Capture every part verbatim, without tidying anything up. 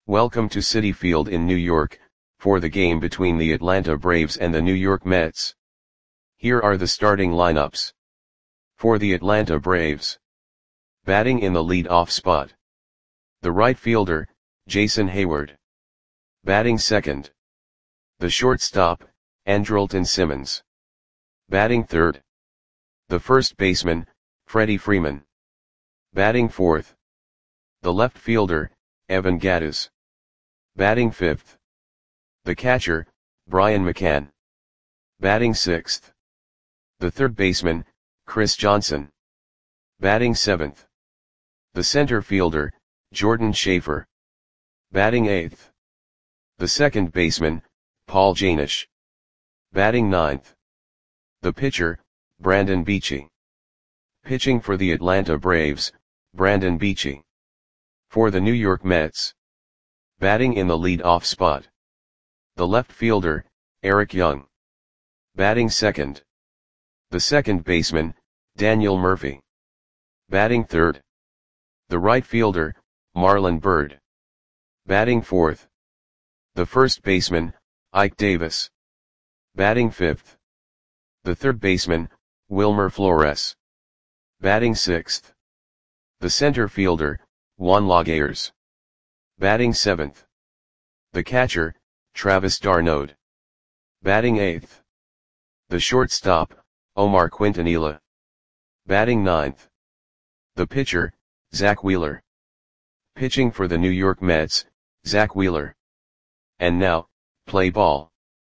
Welcome to Citi Field in New York, for the game between the Atlanta Braves and the New York Mets. Here are the starting lineups. For the Atlanta Braves. Batting in the lead-off spot. The right fielder, Jason Heyward. Batting second. The shortstop, Andrelton Simmons. Batting third. The first baseman, Freddie Freeman. Batting fourth. The left fielder, Evan Gattis. Batting fifth. The catcher, Brian McCann. Batting sixth. The third baseman, Chris Johnson. Batting seventh. The center fielder, Jordan Schafer. Batting eighth. The second baseman, Paul Janish. Batting ninth. The pitcher, Brandon Beachy. Pitching for the Atlanta Braves, Brandon Beachy. For the New York Mets. Batting in the lead-off spot. The left fielder, Eric Young. Batting second. The second baseman, Daniel Murphy. Batting third. The right fielder, Marlon Byrd. Batting fourth. The first baseman, Ike Davis. Batting fifth. The third baseman, Wilmer Flores. Batting sixth. The center fielder, Juan Lagares. Batting seventh. The catcher, Travis d'Arnaud. Batting eighth. The shortstop, Omar Quintanilla. Batting ninth. The pitcher, Zach Wheeler. Pitching for the New York Mets, Zach Wheeler. And now, play ball.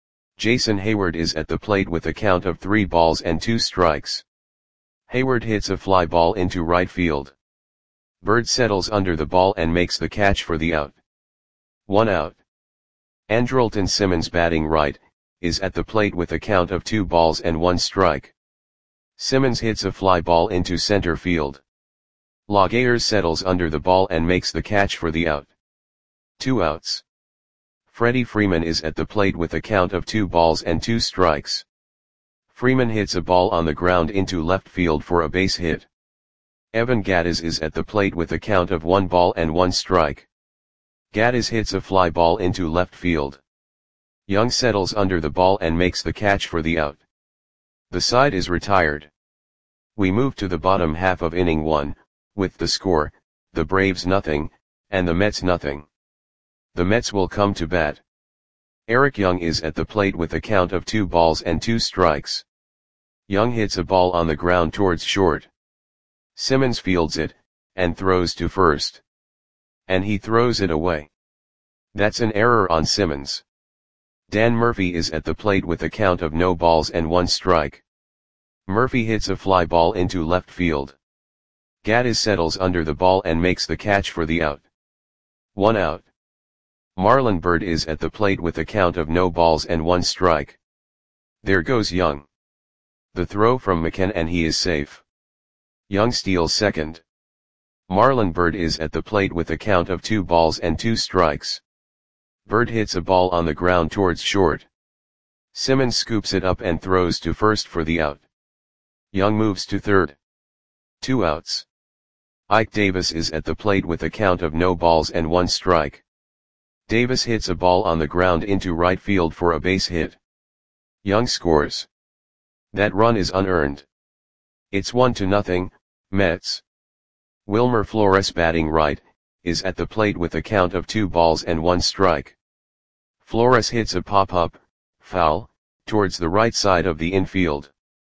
Jason Heyward is at the plate with a count of three balls and two strikes. Heyward hits a fly ball into right field. Byrd settles under the ball and makes the catch for the out. One out. Andrelton Simmons, batting right, is at the plate with a count of two balls and one strike. Simmons hits a fly ball into center field. Lagares settles under the ball and makes the catch for the out. Two outs. Freddie Freeman is at the plate with a count of two balls and two strikes. Freeman hits a ball on the ground into left field for a base hit. Evan Gattis is at the plate with a count of one ball and one strike. Gattis hits a fly ball into left field. Young settles under the ball and makes the catch for the out. The side is retired. We move to the bottom half of inning one, with the score, the Braves nothing, and the Mets nothing. The Mets will come to bat. Eric Young is at the plate with a count of two balls and two strikes. Young hits a ball on the ground towards short. Simmons fields it, and throws to first. And he throws it away. That's an error on Simmons. Dan Murphy is at the plate with a count of no balls and one strike. Murphy hits a fly ball into left field. Gattis settles under the ball and makes the catch for the out. One out. Marlon Byrd is at the plate with a count of no balls and one strike. There goes Young. The throw from McCann and he is safe. Young steals second. Marlon Byrd is at the plate with a count of two balls and two strikes. Byrd hits a ball on the ground towards short. Simmons scoops it up and throws to first for the out. Young moves to third. Two outs. Ike Davis is at the plate with a count of no balls and one strike. Davis hits a ball on the ground into right field for a base hit. Young scores. That run is unearned. It's one to nothing, Mets. Wilmer Flores, batting right, is at the plate with a count of two balls and one strike. Flores hits a pop-up, foul, towards the right side of the infield.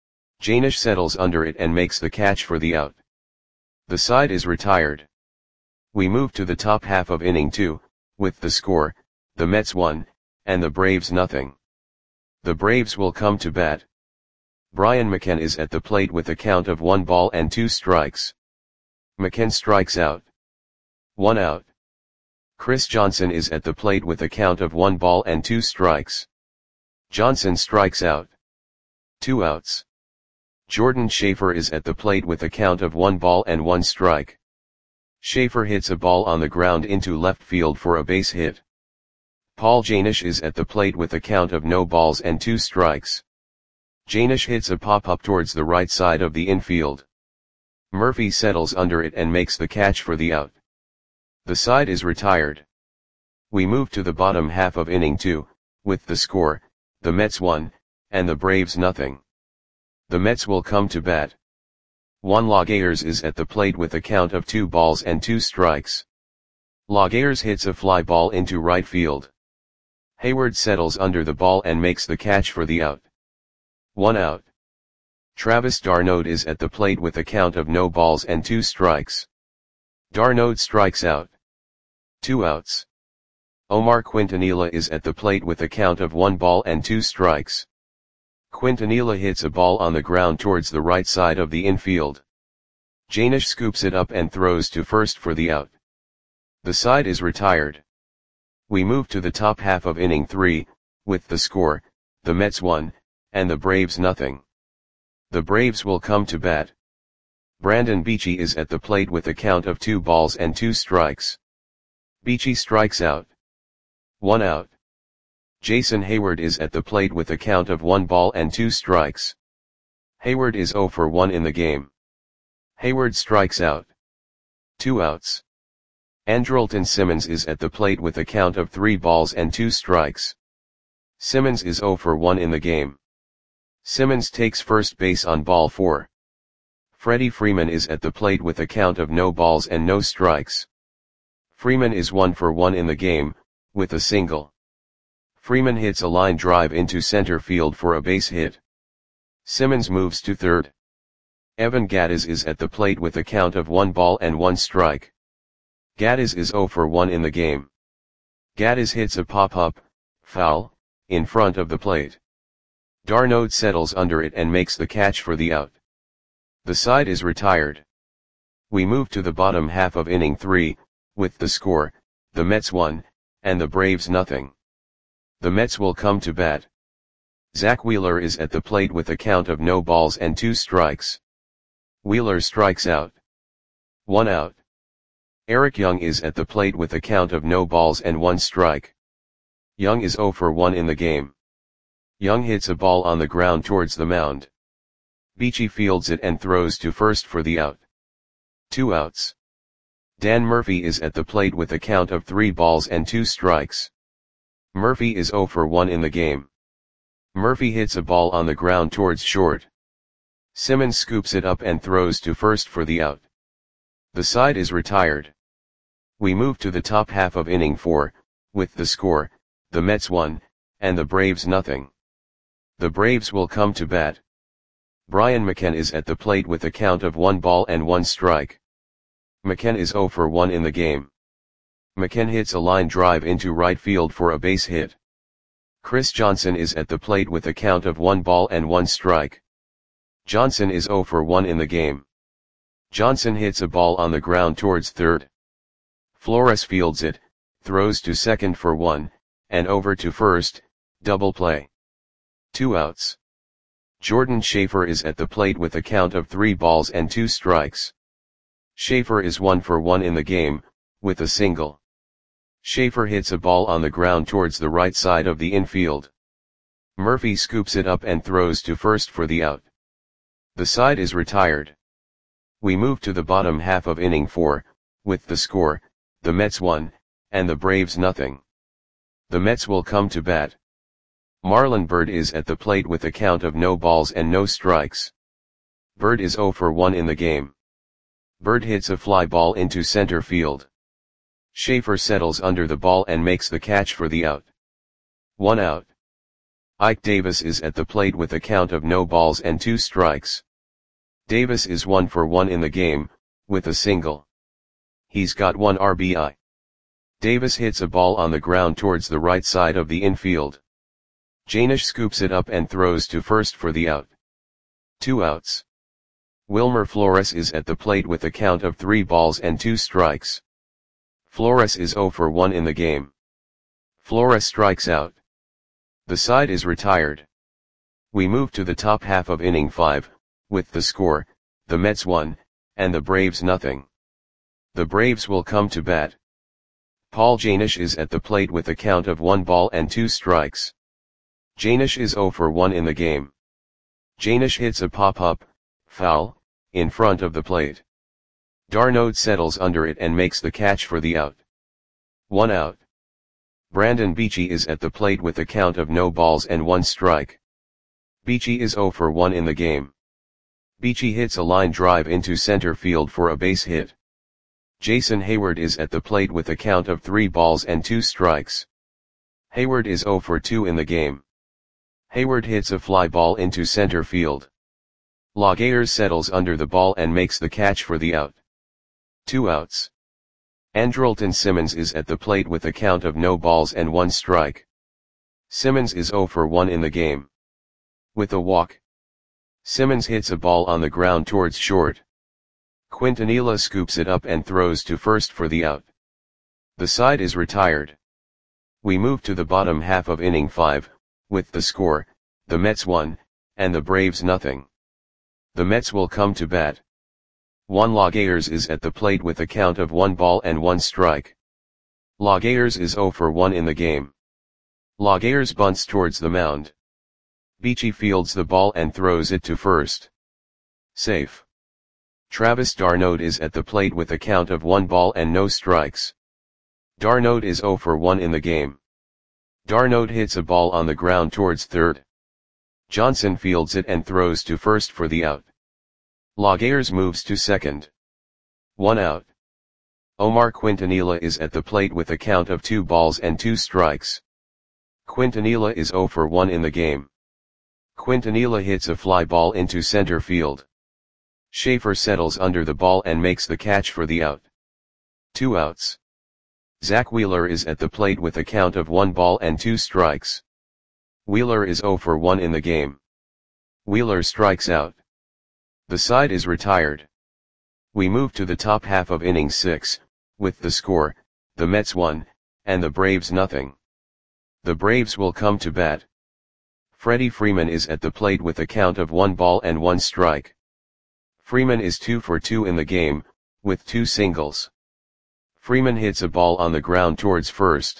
Janish settles under it and makes the catch for the out. The side is retired. We move to the top half of inning two, with the score, the Mets one, and the Braves nothing. The Braves will come to bat. Brian McCann is at the plate with a count of one ball and two strikes. McCann strikes out. One out. Chris Johnson is at the plate with a count of one ball and two strikes. Johnson strikes out. Two outs. Jordan Schafer is at the plate with a count of one ball and one strike. Schafer hits a ball on the ground into left field for a base hit. Paul Janish is at the plate with a count of no balls and two strikes. Janish hits a pop-up towards the right side of the infield. Murphy settles under it and makes the catch for the out. The side is retired. We move to the bottom half of inning two, with the score, the Mets one, and the Braves nothing. The Mets will come to bat. Juan Lagares is at the plate with a count of two balls and two strikes. Lagares hits a fly ball into right field. Hayward settles under the ball and makes the catch for the out. One out. Travis d'Arnaud is at the plate with a count of no balls and two strikes. d'Arnaud strikes out. Two outs. Omar Quintanilla is at the plate with a count of one ball and two strikes. Quintanilla hits a ball on the ground towards the right side of the infield. Jainisch scoops it up and throws to first for the out. The side is retired. We move to the top half of inning three, with the score, the Mets one, and the Braves nothing. The Braves will come to bat. Brandon Beachy is at the plate with a count of two balls and two strikes. Beachy strikes out. One out. Jason Heyward is at the plate with a count of one ball and two strikes. Heyward is zero for one in the game. Heyward strikes out. Two outs. Andrelton Simmons is at the plate with a count of three balls and two strikes. Simmons is zero for one in the game. Simmons takes first base on ball four. Freddie Freeman is at the plate with a count of no balls and no strikes. Freeman is one for one in the game, with a single. Freeman hits a line drive into center field for a base hit. Simmons moves to third. Evan Gattis is at the plate with a count of one ball and one strike. Gattis is zero for one in the game. Gattis hits a pop-up, foul, in front of the plate. d'Arnaud settles under it and makes the catch for the out. The side is retired. We move to the bottom half of inning three, with the score, the Mets one, and the Braves nothing. The Mets will come to bat. Zach Wheeler is at the plate with a count of no balls and two strikes. Wheeler strikes out. One out. Eric Young is at the plate with a count of no balls and one strike. Young is zero for one in the game. Young hits a ball on the ground towards the mound. Beachy fields it and throws to first for the out. Two outs. Dan Murphy is at the plate with a count of three balls and two strikes. Murphy is zero for one in the game. Murphy hits a ball on the ground towards short. Simmons scoops it up and throws to first for the out. The side is retired. We move to the top half of inning four, with the score, the Mets one, and the Braves nothing. The Braves will come to bat. Brian McKenna is at the plate with a count of one ball and one strike. McKenna is zero for one in the game. McKenna hits a line drive into right field for a base hit. Chris Johnson is at the plate with a count of one ball and one strike. Johnson is zero for one in the game. Johnson hits a ball on the ground towards third. Flores fields it, throws to second for one, and over to first, double play. Two outs. Jordan Schaefer is at the plate with a count of three balls and two strikes. Schaefer is one for one in the game, with a single. Schaefer hits a ball on the ground towards the right side of the infield. Murphy scoops it up and throws to first for the out. The side is retired. We move to the bottom half of inning four, with the score, the Mets one, and the Braves nothing. The Mets will come to bat. Marlon Byrd is at the plate with a count of no balls and no strikes. Byrd is zero for one in the game. Byrd hits a fly ball into center field. Schaefer settles under the ball and makes the catch for the out. One out. Ike Davis is at the plate with a count of no balls and two strikes. Davis is one for one in the game, with a single. He's got one R B I. Davis hits a ball on the ground towards the right side of the infield. Jainisch scoops it up and throws to first for the out. Two outs. Wilmer Flores is at the plate with a count of three balls and two strikes. Flores is zero for one in the game. Flores strikes out. The side is retired. We move to the top half of inning five, with the score, the Mets one, and the Braves nothing. The Braves will come to bat. Paul Jainisch is at the plate with a count of one ball and two strikes. Jainisch is zero for one in the game. Jainisch hits a pop-up, foul, in front of the plate. d'Arnaud settles under it and makes the catch for the out. One out. Brandon Beachy is at the plate with a count of no balls and one strike. Beachy is zero for one in the game. Beachy hits a line drive into center field for a base hit. Jason Heyward is at the plate with a count of three balls and two strikes. Heyward is zero for two in the game. Heyward hits a fly ball into center field. Laguerre settles under the ball and makes the catch for the out. Two outs. Andrelton Simmons is at the plate with a count of no balls and one strike. Simmons is zero for one in the game. With a walk, Simmons hits a ball on the ground towards short. Quintanilla scoops it up and throws to first for the out. The side is retired. We move to the bottom half of inning five, with the score, the Mets one, and the Braves nothing. The Mets will come to bat. Juan Laguerre is at the plate with a count of one ball and one strike. Laguerre is zero for one in the game. Laguerre bunts towards the mound. Beachy fields the ball and throws it to first. Safe. Travis d'Arnaud is at the plate with a count of one ball and no strikes. d'Arnaud is zero for one in the game. d'Arnaud hits a ball on the ground towards third. Johnson fields it and throws to first for the out. Laguerre moves to second. One out. Omar Quintanilla is at the plate with a count of two balls and two strikes. Quintanilla is zero for one in the game. Quintanilla hits a fly ball into center field. Schaefer settles under the ball and makes the catch for the out. Two outs. Zach Wheeler is at the plate with a count of one ball and two strikes. Wheeler is zero for one in the game. Wheeler strikes out. The side is retired. We move to the top half of inning six, with the score, the Mets one, and the Braves nothing. The Braves will come to bat. Freddie Freeman is at the plate with a count of one ball and one strike. Freeman is two for two in the game, with two singles. Freeman hits a ball on the ground towards first.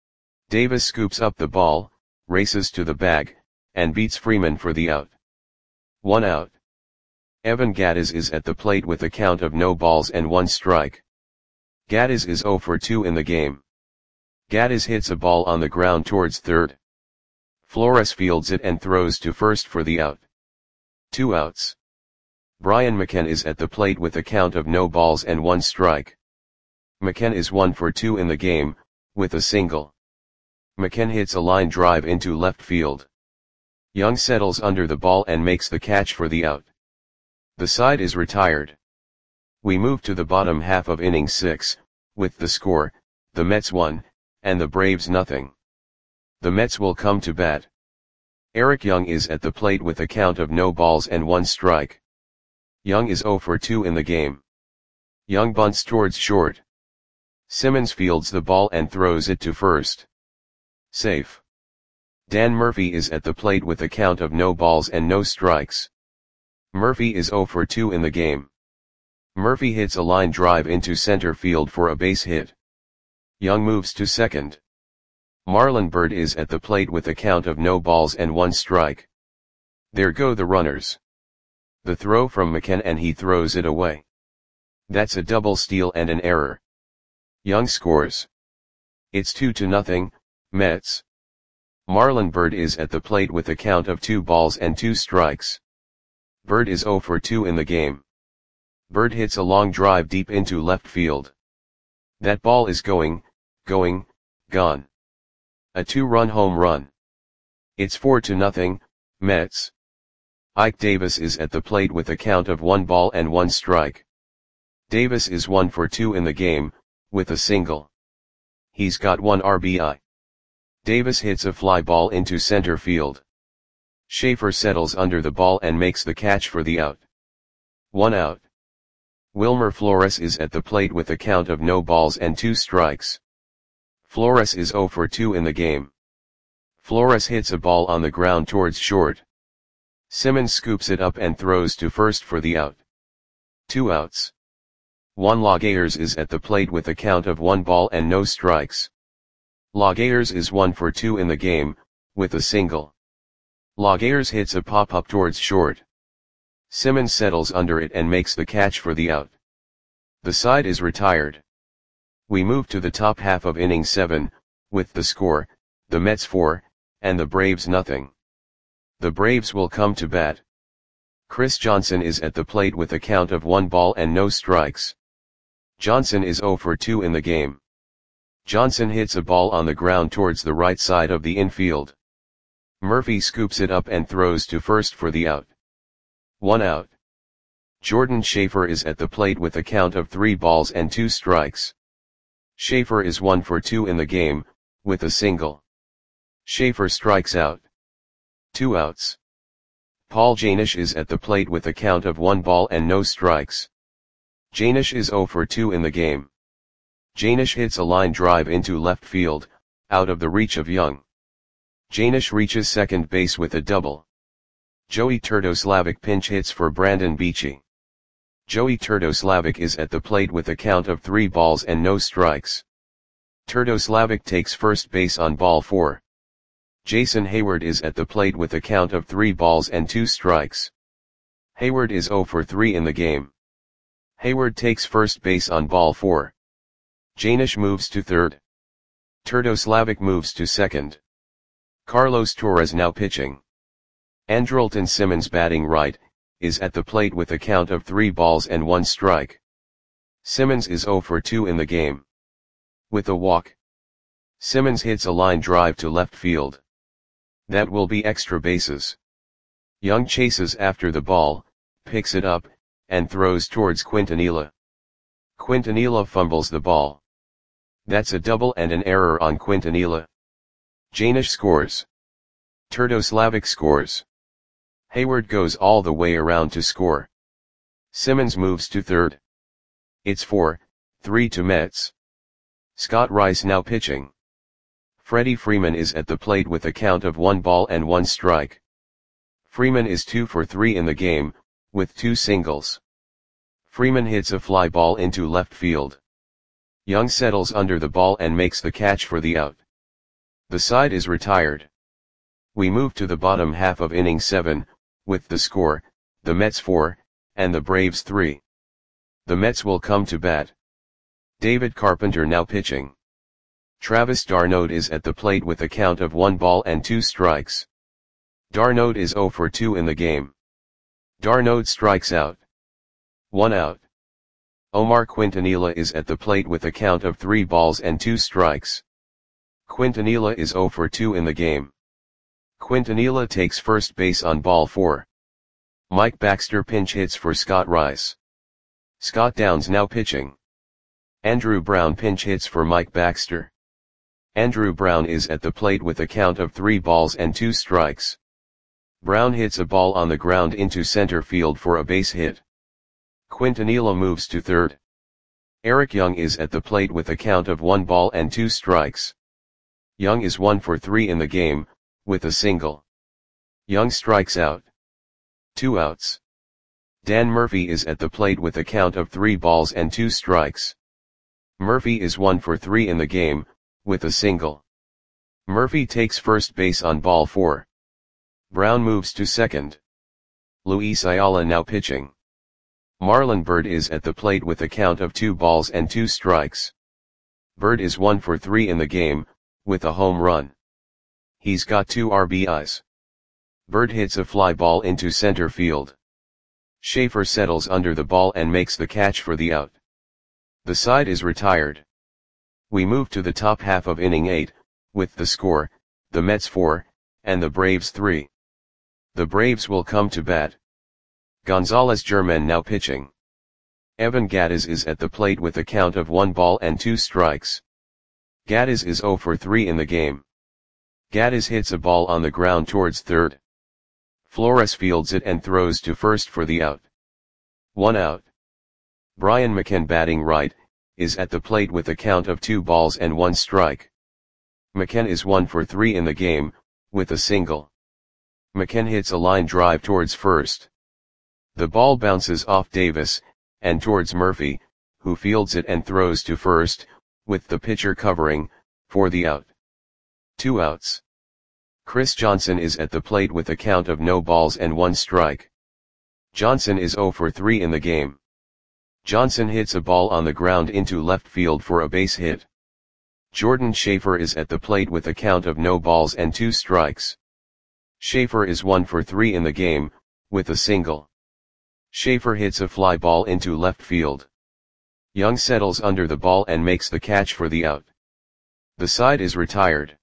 Davis scoops up the ball, races to the bag, and beats Freeman for the out. One out. Evan Gattis is at the plate with a count of no balls and one strike. Gattis is zero for two in the game. Gattis hits a ball on the ground towards third. Flores fields it and throws to first for the out. Two outs. Brian McCann is at the plate with a count of no balls and one strike. McCann is one for two in the game, with a single. McCann hits a line drive into left field. Young settles under the ball and makes the catch for the out. The side is retired. We move to the bottom half of inning six, with the score, the Mets one, and the Braves nothing. The Mets will come to bat. Eric Young is at the plate with a count of no balls and one strike. Young is zero for two in the game. Young bunts towards short. Simmons fields the ball and throws it to first. Safe. Dan Murphy is at the plate with a count of no balls and no strikes. Murphy is zero for two in the game. Murphy hits a line drive into center field for a base hit. Young moves to second. Marlon Byrd is at the plate with a count of no balls and one strike. There go the runners. The throw from McCann and he throws it away. That's a double steal and an error. Young scores. It's two to nothing, Mets. Marlon Byrd is at the plate with a count of two balls and two strikes. Byrd is zero for two in the game. Byrd hits a long drive deep into left field. That ball is going, going, gone. A two-run home run. It's four to nothing, Mets. Ike Davis is at the plate with a count of one ball and one strike. Davis is one for two in the game, with a single. He's got one R B I. Davis hits a fly ball into center field. Schaefer settles under the ball and makes the catch for the out. One out. Wilmer Flores is at the plate with a count of no balls and two strikes. Flores is zero for two in the game. Flores hits a ball on the ground towards short. Simmons scoops it up and throws to first for the out. Two outs. Juan Laguerre is at the plate with a count of one ball and no strikes. Laguerre is one for two in the game, with a single. Laguerre hits a pop-up towards short. Simmons settles under it and makes the catch for the out. The side is retired. We move to the top half of inning seven, With the score, the Mets four, and the Braves nothing. The Braves will come to bat. Chris Johnson is at the plate with a count of one ball and no strikes. Johnson is oh for two in the game. Johnson hits a ball on the ground towards the right side of the infield. Murphy scoops it up and throws to first for the out. One out. Jordan Schaefer is at the plate with a count of three balls and two strikes. Schaefer is one for two in the game, with a single. Schaefer strikes out. Two outs. Paul Janish is at the plate with a count of one ball and no strikes. Janish is oh for two in the game. Janish hits a line drive into left field, out of the reach of Young. Janish reaches second base with a double. Joey Turdoslavic pinch hits for Brandon Beachy. Joey Turdoslavic is at the plate with a count of three balls and no strikes. Turdoslavic takes first base on ball four. Jason Hayward is at the plate with a count of three balls and two strikes. Hayward is oh for three in the game. Hayward takes first base on ball four. Janish moves to third. Turdoslavic moves to second. Carlos Torres now pitching. Andrelton Simmons batting right, is at the plate with a count of three balls and one strike. Simmons is oh for two in the game. With a walk. Simmons hits a line drive to left field. That will be extra bases. Young chases after the ball, picks it up, and throws towards Quintanilla. Quintanilla fumbles the ball. That's a double and an error on Quintanilla. Janish scores. Turdoslavic scores. Hayward goes all the way around to score. Simmons moves to third. It's four three to Mets. Scott Rice now pitching. Freddie Freeman is at the plate with a count of one ball and one strike. Freeman is two for three in the game, with two singles. Freeman hits a fly ball into left field. Young settles under the ball and makes the catch for the out. The side is retired. We move to the bottom half of inning seven, with the score, the Mets four, and the Braves three. The Mets will come to bat. David Carpenter now pitching. Travis d'Arnaud is at the plate with a count of one ball and two strikes. d'Arnaud is oh for two in the game. d'Arnaud strikes out. One out. Omar Quintanilla is at the plate with a count of three balls and two strikes. Quintanilla is oh for two in the game. Quintanilla takes first base on ball four. Mike Baxter pinch hits for Scott Rice. Scott Downs now pitching. Andrew Brown pinch hits for Mike Baxter. Andrew Brown is at the plate with a count of three balls and two strikes. Brown hits a ball on the ground into center field for a base hit. Quintanilla moves to third. Eric Young is at the plate with a count of one ball and two strikes. Young is one for three in the game, with a single. Young strikes out. Two outs. Dan Murphy is at the plate with a count of three balls and two strikes. Murphy is one for three in the game, with a single. Murphy takes first base on ball four. Brown moves to second. Luis Ayala now pitching. Marlon Byrd is at the plate with a count of two balls and two strikes. Byrd is one for three in the game, with a home run. He's got two R B Is. Byrd hits a fly ball into center field. Schaefer settles under the ball and makes the catch for the out. The side is retired. We move to the top half of inning eight, with the score, the Mets four, and the Braves three. The Braves will come to bat. Gonzalez German now pitching. Evan Gattis is at the plate with a count of one ball and two strikes. Gattis is oh for three in the game. Gattis hits a ball on the ground towards third. Flores fields it and throws to first for the out. One out. Brian McCann batting right, is at the plate with a count of two balls and one strike. McCann is one for three in the game, with a single. McCann hits a line drive towards first. The ball bounces off Davis, and towards Murphy, who fields it and throws to first, with the pitcher covering, for the out. Two outs. Chris Johnson is at the plate with a count of no balls and one strike. Johnson is oh for three in the game. Johnson hits a ball on the ground into left field for a base hit. Jordan Schaefer is at the plate with a count of no balls and two strikes. Schaefer is one for three in the game, with a single. Schaefer hits a fly ball into left field. Young settles under the ball and makes the catch for the out. The side is retired.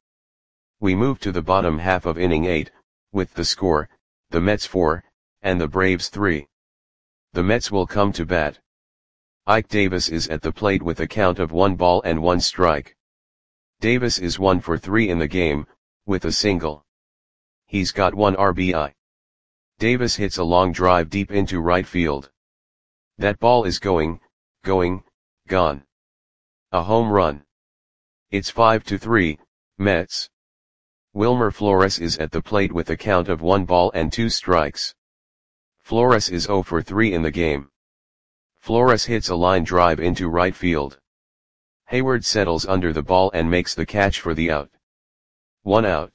We move to the bottom half of inning eight, with the score, the Mets four, and the Braves three. The Mets will come to bat. Ike Davis is at the plate with a count of one ball and one strike. Davis is one for three in the game, with a single. He's got one R B I. Davis hits a long drive deep into right field. That ball is going, going, gone. A home run. It's five to three, Mets. Wilmer Flores is at the plate with a count of one ball and two strikes. Flores is zero for three in the game. Flores hits a line drive into right field. Hayward settles under the ball and makes the catch for the out. One out.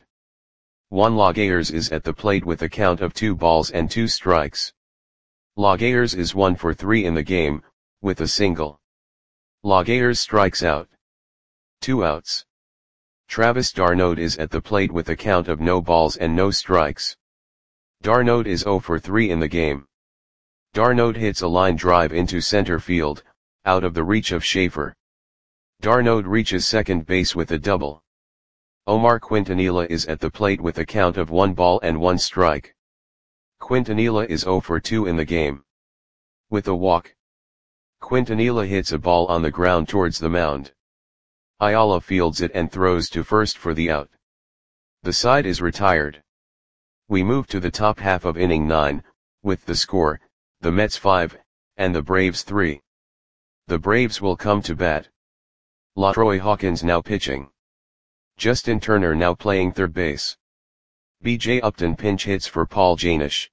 Juan Lagares is at the plate with a count of two balls and two strikes. Lagares is one for three in the game, with a single. Lagares strikes out. Two outs. Travis d'Arnaud is at the plate with a count of no balls and no strikes. d'Arnaud is zero for three in the game. d'Arnaud hits a line drive into center field, out of the reach of Schaefer. d'Arnaud reaches second base with a double. Omar Quintanilla is at the plate with a count of one ball and one strike. Quintanilla is zero for two in the game. With a walk. Quintanilla hits a ball on the ground towards the mound. Ayala fields it and throws to first for the out. The side is retired. We move to the top half of inning nine, with the score, the Mets five, and the Braves three. The Braves will come to bat. LaTroy Hawkins now pitching. Justin Turner now playing third base. B J Upton pinch hits for Paul Janish.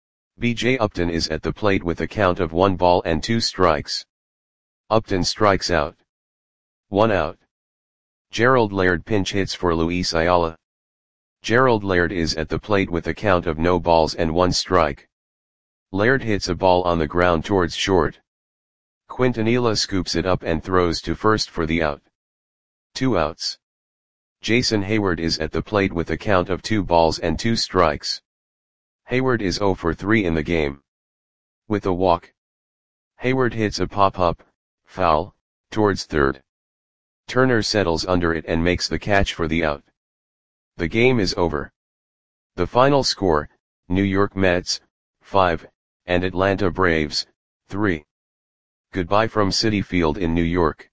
B J Upton is at the plate with a count of one ball and two strikes. Upton strikes out. One out. Gerald Laird pinch hits for Luis Ayala. Gerald Laird is at the plate with a count of no balls and one strike. Laird hits a ball on the ground towards short. Quintanilla scoops it up and throws to first for the out. Two outs. Jason Hayward is at the plate with a count of two balls and two strikes. Hayward is zero for three in the game. With a walk. Hayward hits a pop-up, foul, towards third. Turner settles under it and makes the catch for the out. The game is over. The final score, New York Mets, five, and Atlanta Braves, three. Goodbye from Citi Field in New York.